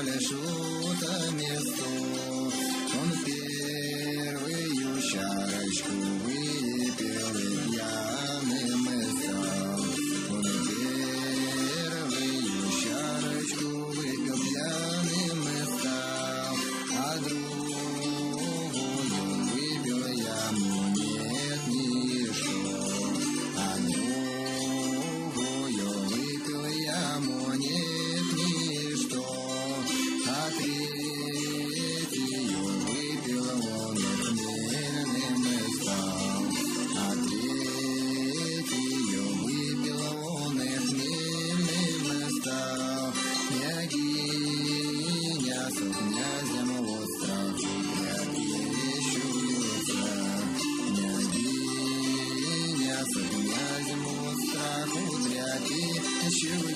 поле шутами стол. Он первую чарочку выпил и пьяным стал. Он первую чарочку выпил пьяным стал, а другую выпил ему нет ничто. А другую выпил ему нет ничто. А третью выпил он хмельным стал. А третью выпил он хмельным стал. Княгиня с князем в страху трепещутся. Княгиня с князем в страху трепещутся.